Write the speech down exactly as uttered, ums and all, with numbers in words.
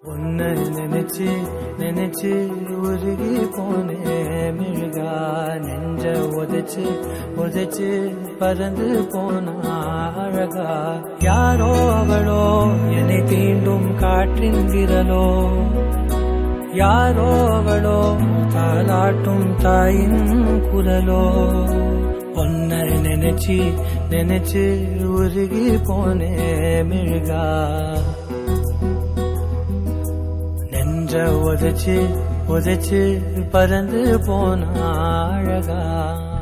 உன்னை நினைச்சு நினைச்சு உருகி போனே மிழ்கா நெஞ்ச உதைச்சு உதைச்சு பறந்து போனா அழகா யாரோ அவளோ என்னை தீண்டும் காற்றின் விரலோ யாரோ அவளோ தாலாட்டும் தாயின் குரலோ உன்னை நினைச்சு நினைச்சு உருகி போனே மிழ்கா நெஞ்ச உதைச்சு உதைச்சு பறந்து போனா அழகா